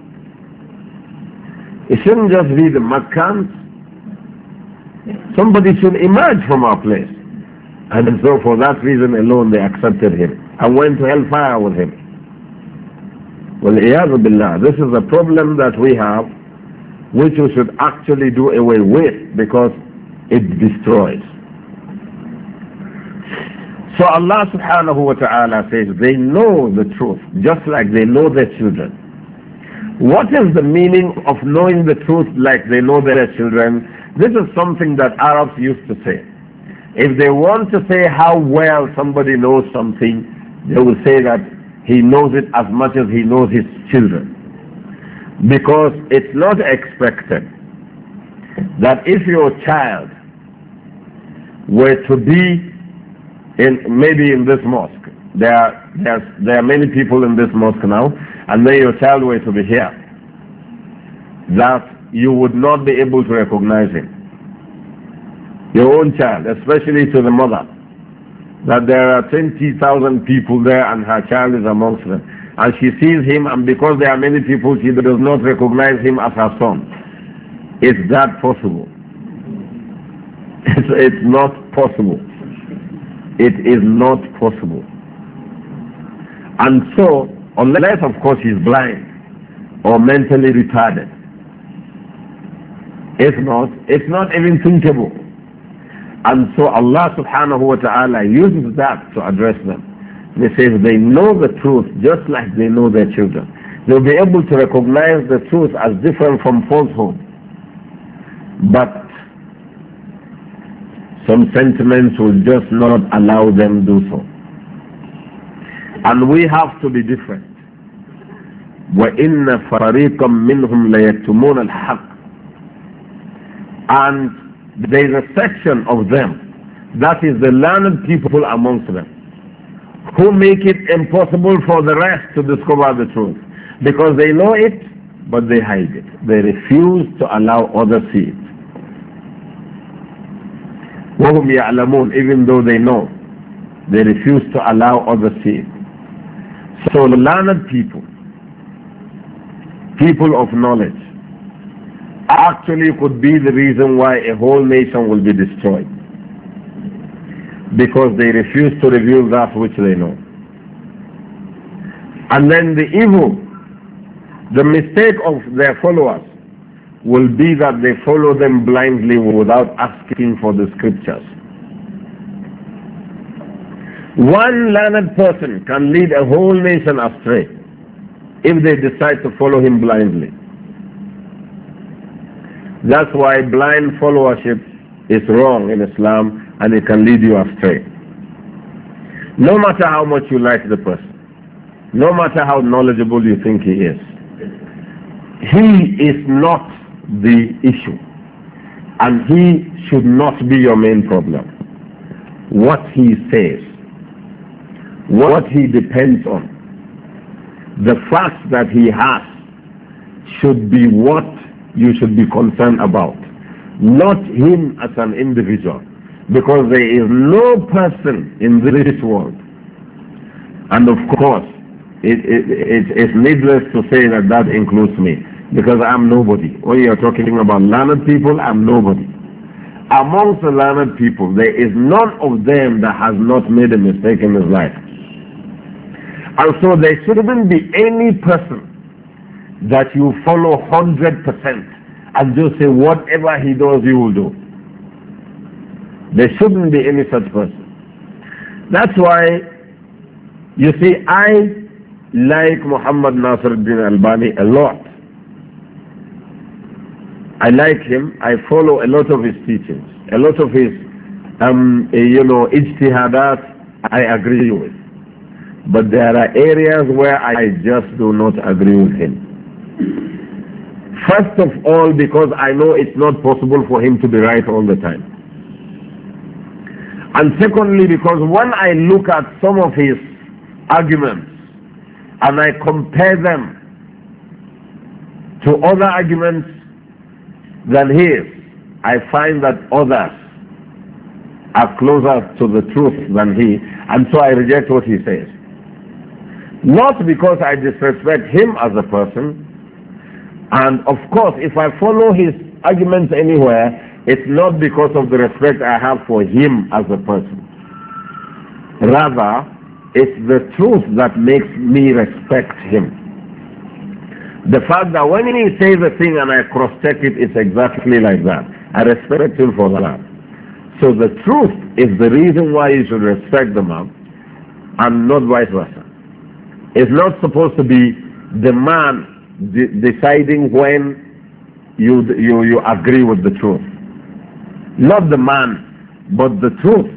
It shouldn't just be the Makkans. Somebody should emerge from our place. And so for that reason alone they accepted him and went to hellfire with him. Well, iyadhu billah, this is a problem that we have which we should actually do away with because it destroys. So Allah subhanahu wa ta'ala says they know the truth just like they know their children. What is the meaning of knowing the truth like they know their children? This is something that Arabs used to say. If they want to say how well somebody knows something, they will say that he knows it as much as he knows his children. Because it's not expected that if your child were to be maybe in this mosque, there are there are many people in this mosque now, and then your child were to be here, that you would not be able to recognize him. Your own child, especially to the mother, that there are 20,000 people there and her child is amongst them. And she sees him, and because there are many people, she does not recognize him as her son. Is that possible? It's not possible. It is not possible. And so, unless of course he's blind or mentally retarded, if not, it's not even thinkable. And so Allah subhanahu wa ta'ala uses that to address them. He says they know the truth just like they know their children. They'll be able to recognize the truth as different from falsehood. But some sentiments will just not allow them to do so. And we have to be different. وَإِنَّ فَرِيقًا مِّنْهُمْ لَيَكْتُمُونَ الْحَقِّ. And there is a section of them, that is the learned people amongst them, who make it impossible for the rest to discover the truth. Because they know it, but they hide it. They refuse to allow others see it. وَهُمْ يَعْلَمُونَ. Even though they know, they refuse to allow others see it. So learned people, people of knowledge, actually could be the reason why a whole nation will be destroyed. Because they refuse to reveal that which they know. And then the evil, the mistake of their followers will be that they follow them blindly without asking for the scriptures. One learned person can lead a whole nation astray if they decide to follow him blindly. That's why blind followership is wrong in Islam, and it can lead you astray. No matter how much you like the person, no matter how knowledgeable you think he is not the issue, and he should not be your main problem. What he says, what he depends on, the facts that he has should be what you should be concerned about, not him as an individual, because there is no person in this world, and of course it's needless to say that that includes me, because I'm nobody. When you're talking about learned people, I'm nobody. Amongst the learned people, there is none of them that has not made a mistake in his life. And so there shouldn't be any person that you follow 100% and just say whatever he does you will do. There shouldn't be any such person. That's why, you see, I like Muhammad Nasiruddin Albani a lot. I like him. I follow a lot of his teachings. A lot of his, ijtihadat I agree with. But there are areas where I just do not agree with him. First of all, because I know it's not possible for him to be right all the time. And secondly, because when I look at some of his arguments and I compare them to other arguments than his, I find that others are closer to the truth than he, and so I reject what he says. Not because I disrespect him as a person, and of course if I follow his arguments anywhere, it's not because of the respect I have for him as a person. Rather, it's the truth that makes me respect him. The fact that when he says a thing and I cross-check it, it's exactly like that. I respect him for that. So the truth is the reason why you should respect the man, and not vice versa. It's not supposed to be the man deciding when you agree with the truth. Not the man, but the truth.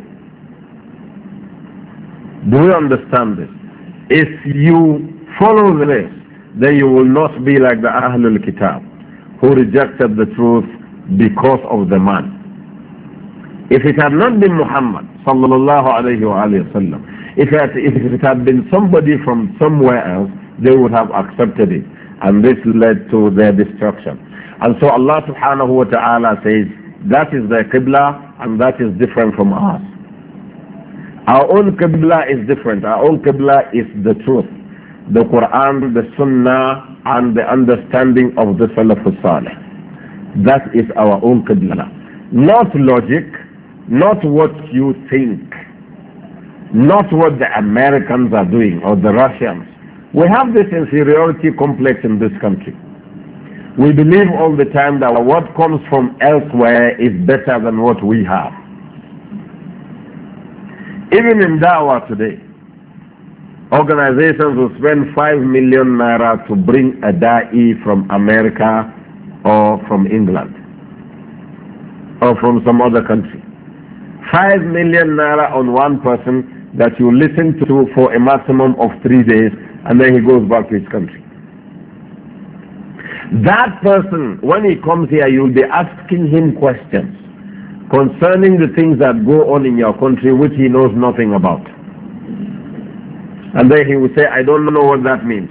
Do you understand this? If you follow this, then you will not be like the Ahlul Kitab, who rejected the truth because of the man. If it had not been Muhammad sallallahu alayhi wa sallam, If it had been somebody from somewhere else, they would have accepted it. And this led to their destruction. And so Allah subhanahu wa ta'ala says, that is their qibla and that is different from ours. Our own qibla is different. Our own qibla is the truth. The Quran, the Sunnah, and the understanding of the Salafus Salih. That is our own qibla. Not logic, not what you think, not what the Americans are doing or the Russians. We have this inferiority complex in this country. We believe all the time that what comes from elsewhere is better than what we have. Even in Dawah today, organizations will spend 5 million naira to bring a da'i from America or from England or from some other country. 5 million naira on one person that you listen to for a maximum of 3 days, and then he goes back to his country. That person, when he comes here, you'll be asking him questions concerning the things that go on in your country which he knows nothing about. And then he will say, I don't know what that means.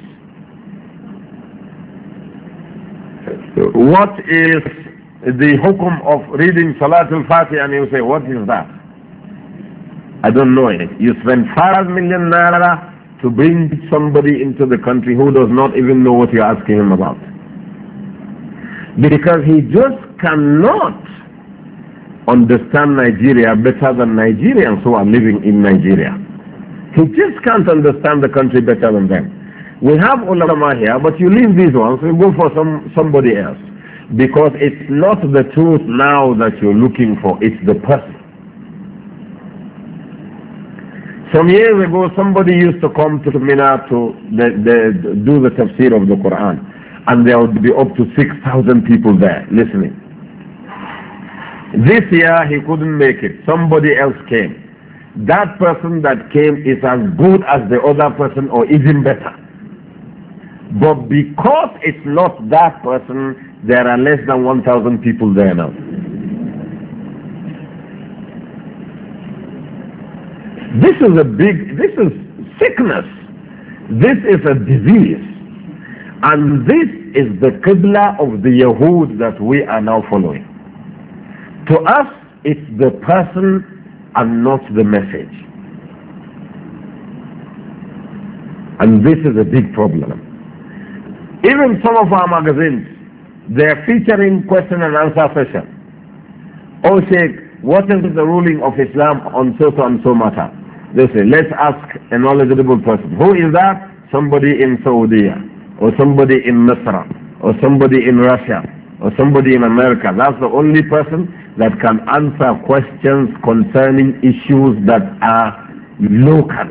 What is the hukum of reading Salatul Fatiha? And he will say, what is that? I don't know it. You spend 5 million naira to bring somebody into the country who does not even know what you're asking him about. Because he just cannot understand Nigeria better than Nigerians who are living in Nigeria. He just can't understand the country better than them. We have ulama here, but you leave these ones, you go for somebody else. Because it's not the truth now that you're looking for, it's the person. Some years ago, somebody used to come to Mina to do the tafsir of the Quran. And there would be up to 6,000 people there listening. This year he couldn't make it. Somebody else came. That person that came is as good as the other person or even better. But because it's not that person, there are less than 1,000 people there now. This is sickness. This is a disease. And this is the qibla of the Yahud that we are now following. To us, it's the person and not the message. And this is a big problem. Even some of our magazines, they're featuring question and answer session. Oh Sheikh, what is the ruling of Islam on so and so matter? They say, let's ask a knowledgeable person. Who is that? Somebody in Saudi, or somebody in Misra, or somebody in Russia, or somebody in America. That's the only person that can answer questions concerning issues that are local.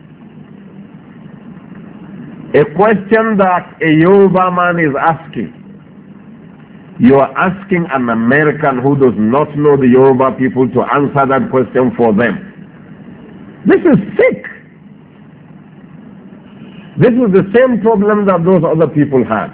A question that a Yoruba man is asking, you are asking an American who does not know the Yoruba people to answer that question for them. This is sick. This is the same problem that those other people had.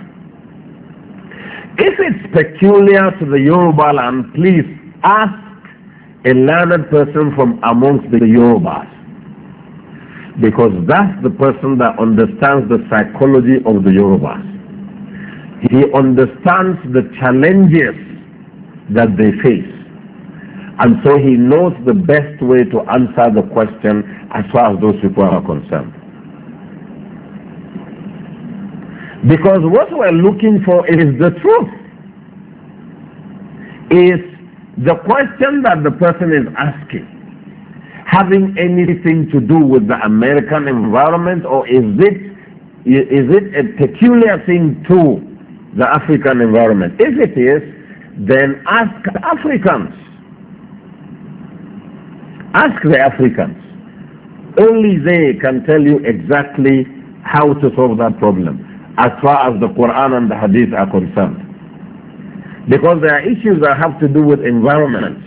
If it's peculiar to the Yoruba land, please ask a learned person from amongst the Yorubas. Because that's the person that understands the psychology of the Yorubas. He understands the challenges that they face. And so he knows the best way to answer the question as far as those people are concerned. Because what we're looking for is the truth. Is the question that the person is asking having anything to do with the American environment, or is it a peculiar thing to the African environment? If it is, then ask Africans. Ask the Africans. Only they can tell you exactly how to solve that problem, as far as the Quran and the Hadith are concerned. Because there are issues that have to do with environments.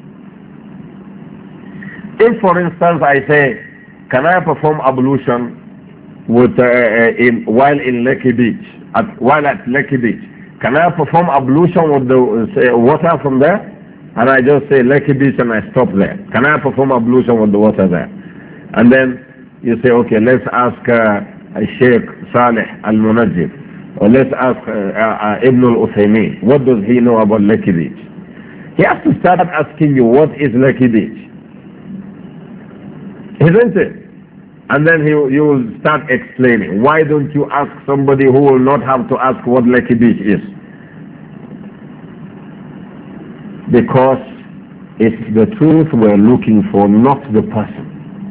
If, for instance, I say, can I perform ablution with, while in Lekki Beach, while at Lekki Beach? Can I perform ablution with the water from there? And I just say Lekki Beach and I stop there. Can I perform ablution with the water there? And then You say, okay, let's ask Sheikh Saleh Al-Munajjib, or let's ask Ibn Al-Uthaymeen. What does he know about Lucky Beach? He has to start asking you, what is Lucky Beach? Isn't it? And then you will start explaining. Why don't you ask somebody who will not have to ask what Lucky Beach is? Because it's the truth we're looking for, not the person.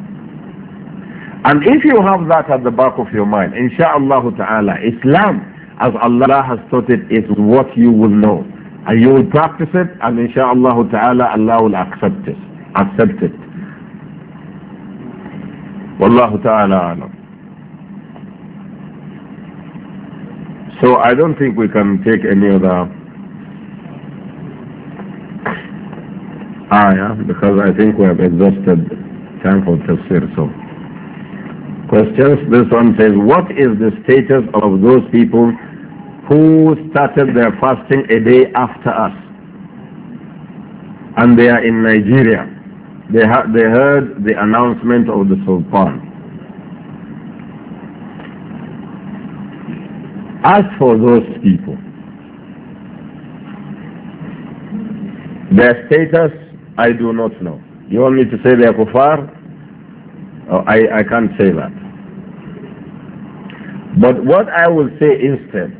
And if you have that at the back of your mind, insha'Allah ta'ala, Islam, as Allah has taught it, is what you will know. And you will practice it, and insha'Allah ta'ala, Allah will accept it. Wallahu ta'ala alam. So I don't think we can take any other ayah, because I think we have exhausted time for tafsir. So questions. This one says, what is the status of those people who started their fasting a day after us, and they are in Nigeria? They heard the announcement of the Sultan. As for those people, their status, I do not know. You want me to say they are kuffar? Oh, I can't say that. But what I will say instead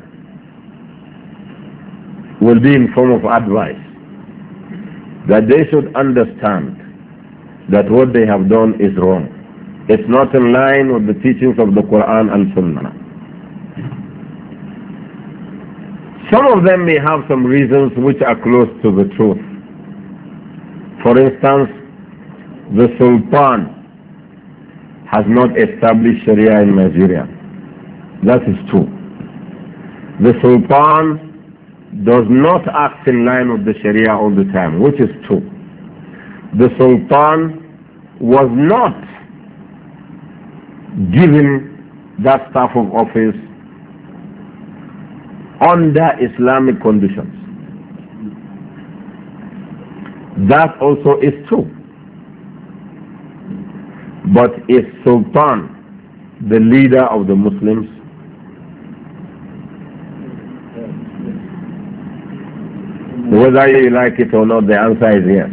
will be in form of advice, that they should understand that what they have done is wrong. It's not in line with the teachings of the Quran and Sunnah. Some of them may have some reasons which are close to the truth. For instance, the Sultan has not established Sharia in Nigeria. That is true. The Sultan does not act in line with the Sharia all the time, which is true. The Sultan was not given that staff of office under Islamic conditions. That also is true. But is Sultan the leader of the Muslims? Whether you like it or not, the answer is yes.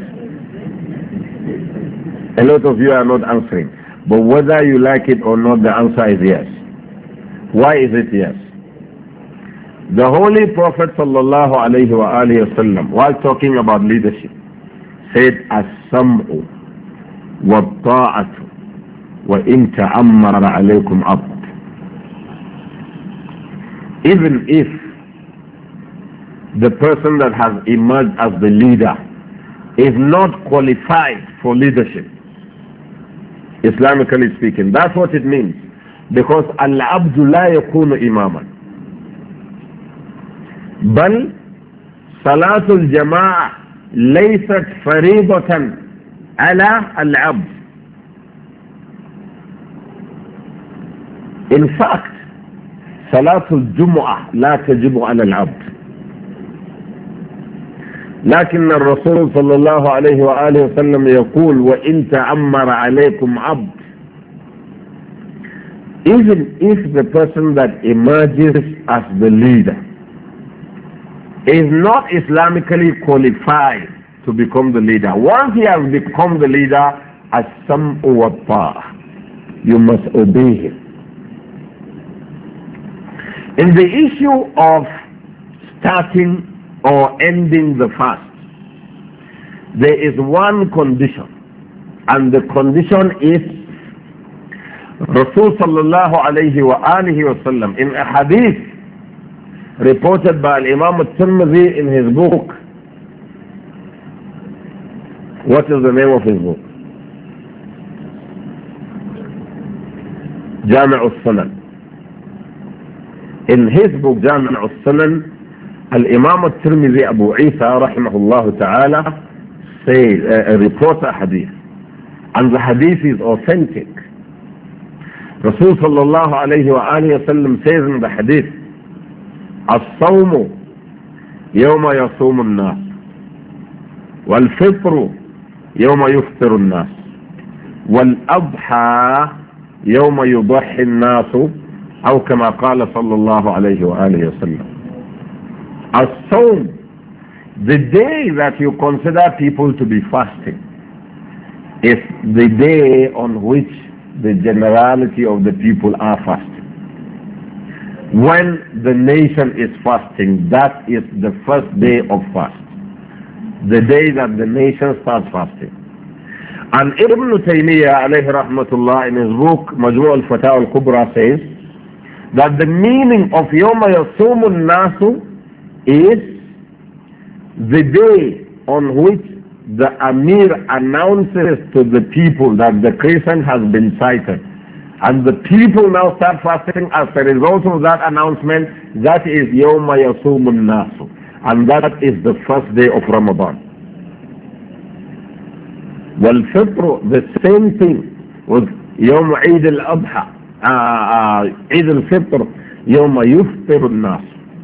A lot of you are not answering. But whether you like it or not, the answer is yes. Why is it yes? The Holy Prophet sallallahu alayhi wa alihi wasallam, while talking about leadership, said, as-sam'u wa-ta'atu wa in ta'ammara alaykum abd. Even if the person that has emerged as the leader is not qualified for leadership, Islamically speaking, that's what it means. Because al-abdu la yakunu imaman. بل صلاة الجماعة ليست فريضة على العبد. In fact, صلاة الجمعة لا تجب على العبد. لكن الرسول صلى الله عليه وآله وسلم يقول وإن تعمر عليكم عبد. Even if the person that emerges as the leader is not Islamically qualified to become the leader, once he has become the leader, as-sam'u wa-ta'a, you must obey him. In the issue of starting or ending the fast, there is one condition, and the condition is Rasul sallallahu alayhi wa alihi wa sallam, in a hadith reported by Imam al-Tirmidhi in his book. What is the name of his book? Jami' al-Sunan. In his book Jami' al-Sunan, Al-Imam al-Tirmidhi Abu Isa rahimahullah ta'ala says, reports a hadith, and the hadith is authentic. Rasul sallallahu alayhi wa alihi wa sallam says in the hadith, الصوم يوم يصوم الناس والفطر يوم يفطر الناس والأضحى يوم يضحي الناس أو كما قال صلى الله عليه وآله وسلم. As-Sawm, the day that you consider people to be fasting, is the day on which the generality of the people are fasting. When the nation is fasting, that is the first day of fast. The day that the nation starts fasting. And Ibn Taymiyyah alayhi rahmatullah in his book Majmu' al-Fatawa al-Kubra says that the meaning of Yawma Yasumu Nasu is the day on which the Amir announces to the people that the crescent has been sighted. And the people now start fasting as a result of that announcement. That is Yawma Yasumu Nasu. And that is the first day of Ramadan. والفطر, the same thing with يوم عيد الأضحى عيد الفطر يوم يفطر الناس.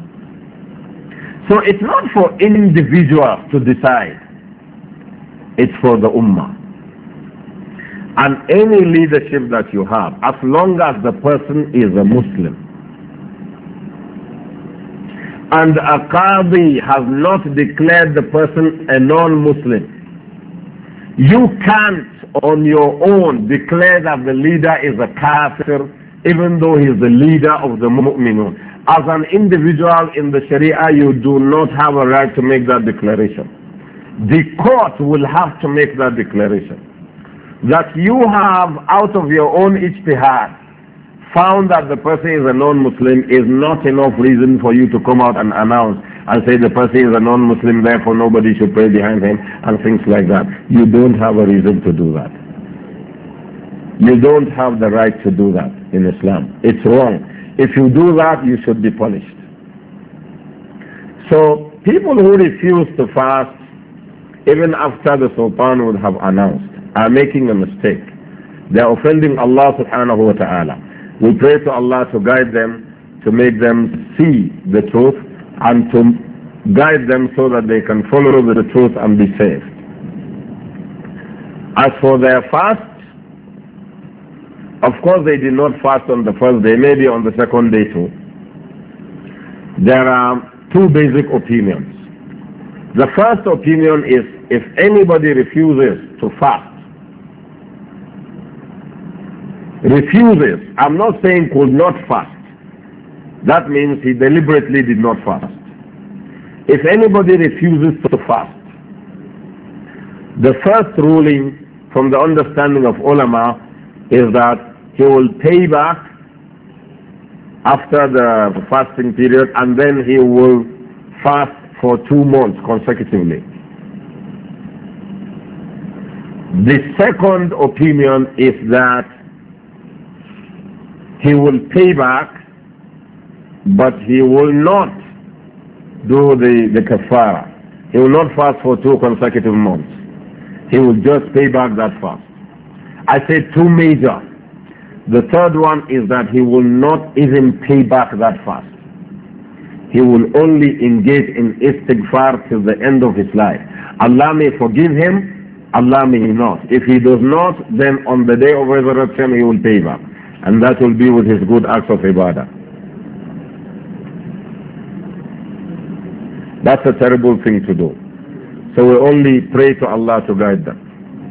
So it's not for individuals to decide, it's for the ummah. And any leadership that you have, as long as the person is a Muslim and a qadi has not declared the person a non-Muslim, you can't on your own declare that the leader is a kafir even though he is the leader of the mu'minun. As an individual in the Sharia, you do not have a right to make that declaration. The court will have to make that declaration. That you have out of your own ijtihad found that the person is a non-Muslim is not enough reason for you to come out and announce and say the person is a non-Muslim, therefore nobody should pray behind him and things like that. You don't have a reason to do that. You don't have the right to do that in Islam. It's wrong. If you do that, you should be punished. So people who refuse to fast, even after the Sultan would have announced, are making a mistake. They are offending Allah subhanahu wa ta'ala. We pray to Allah to guide them, to make them see the truth, and to guide them so that they can follow the truth and be saved. As for their fast, of course they did not fast on the first day, maybe on the second day too. There are two basic opinions. The first opinion is if anybody refuses to fast, I'm not saying could not fast. That means he deliberately did not fast. If anybody refuses to fast, the first ruling from the understanding of ulama is that he will pay back after the fasting period and then he will fast for 2 months consecutively. The second opinion is that he will pay back, but he will not do the kafara. He will not fast for 2 consecutive months. He will just pay back that fast. I say 2 major. The third one is that he will not even pay back that fast. He will only engage in istighfar till the end of his life. Allah may forgive him, Allah may not. If he does not, then on the day of resurrection he will pay back. And that will be with his good acts of ibadah. That's a terrible thing to do. So we only pray to Allah to guide them.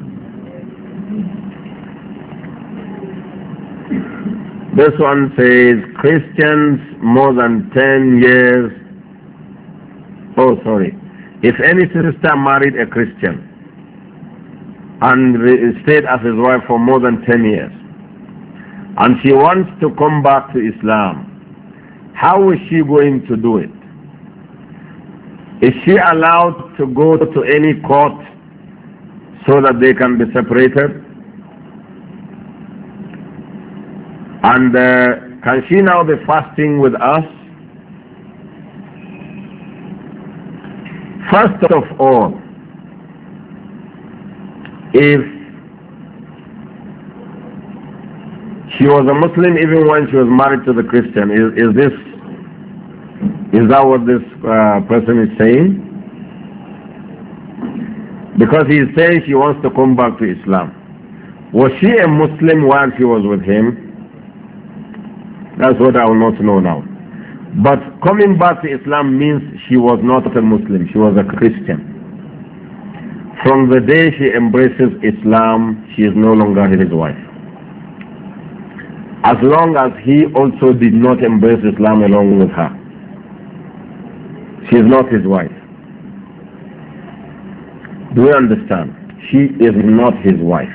This one says, Christians more than 10 years. Oh, sorry. If any sister married a Christian and stayed as his wife for more than 10 years, and she wants to come back to Islam, how is she going to do it? Is she allowed to go to any court so that they can be separated? And can she now be fasting with us? First of all, if she was a Muslim even when she was married to the Christian, is that what this person is saying? Because he is saying she wants to come back to Islam. Was she a Muslim while she was with him? That's what I will not know now. But coming back to Islam means she was not a Muslim, she was a Christian. From the day she embraces Islam, she is no longer his wife. As long as he also did not embrace Islam along with her, she is not his wife. Do you understand? She is not his wife.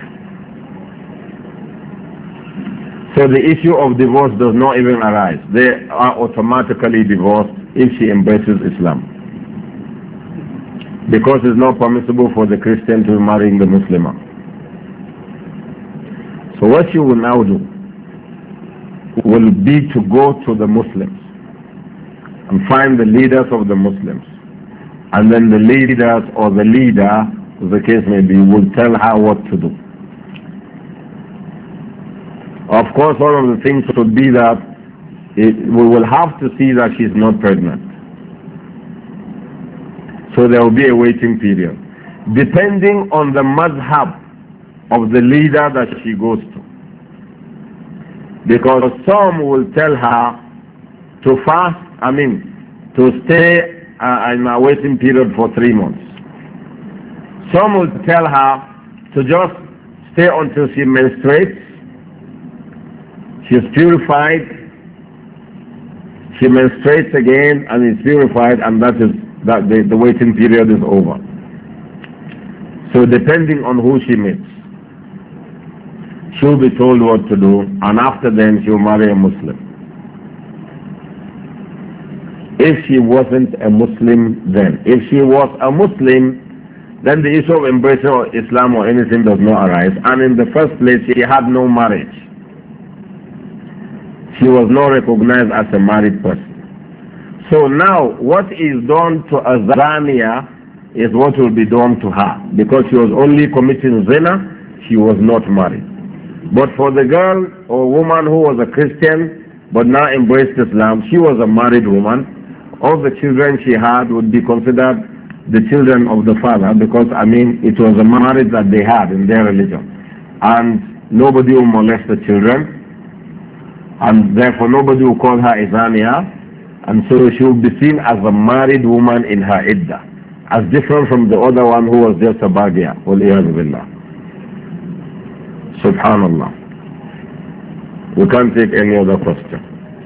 So the issue of divorce does not even arise. They are automatically divorced if she embraces Islam. Because it's not permissible for the Christian to be marrying the Muslimah. So what you will now do will be to go to the Muslims and find the leaders of the Muslims. And then the leaders or the leader, as the case may be, will tell her what to do. Of course, one of the things would be that we will have to see that she's not pregnant. So there will be a waiting period. Depending on the madhab of the leader that she goes to. Because some will tell her to fast, to stay in a waiting period for 3 months. Some will tell her to just stay until she menstruates. She is purified, she menstruates again and is purified, and that the waiting period is over. So depending on who she meets, she'll be told what to do, and after then she'll marry a Muslim. If she wasn't a Muslim then. If she was a Muslim, then the issue of embracing Islam or anything does not arise. And in the first place, she had no marriage. She was not recognized as a married person. So now, what is done to a Zania is what will be done to her. Because she was only committing zina, she was not married. But for the girl or woman who was a Christian, but now embraced Islam, she was a married woman. All the children she had would be considered the children of the father, because it was a marriage that they had in their religion. And nobody will molest the children. And therefore nobody will call her Izania, and so she will be seen as a married woman in her iddah, as different from the other one who was just a bagia. Wal-iyadhu billah. Subhanallah. We can't take any other question.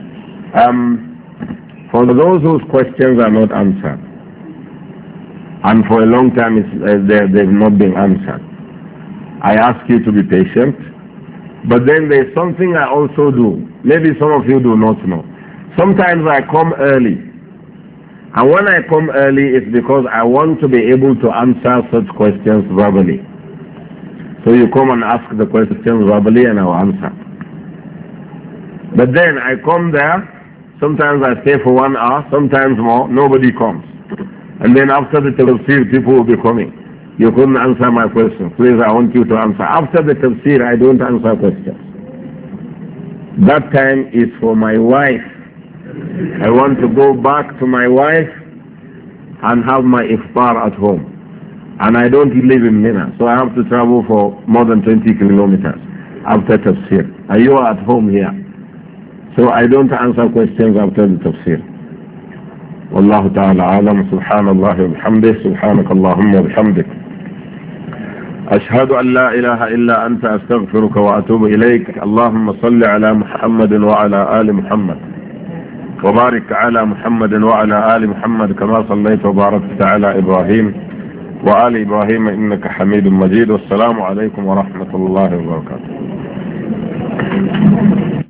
For those whose questions are not answered, and for a long time they've not been answered, I ask you to be patient. But then there's something I also do. Maybe some of you do not know. Sometimes I come early. And when I come early, it's because I want to be able to answer such questions verbally. So you come and ask the questions verbally and I will answer. But then I come there. Sometimes I stay for 1 hour, sometimes more. Nobody comes. And then after the tafsir, people will be coming. You couldn't answer my question. Please, I want you to answer. After the tafsir, I don't answer questions. That time is for my wife. I want to go back to my wife and have my iftar at home. And I don't live in Mina, so I have to travel for more than 20 kilometers after tafsir. And you are at home here. So I don't answer questions after the tafsir. والله تعالى أعلم. سبحان الله وبحمده. سبحانك اللهم وبحمدك أشهد أن لا إله إلا أنت أستغفرك وأتوب إليك. اللهم صل على محمد وعلى آل محمد وبارك على محمد وعلى آل محمد كما صليت وباركت على إبراهيم وآل إبراهيم إنك حميد مجيد. والسلام عليكم ورحمة الله وبركاته.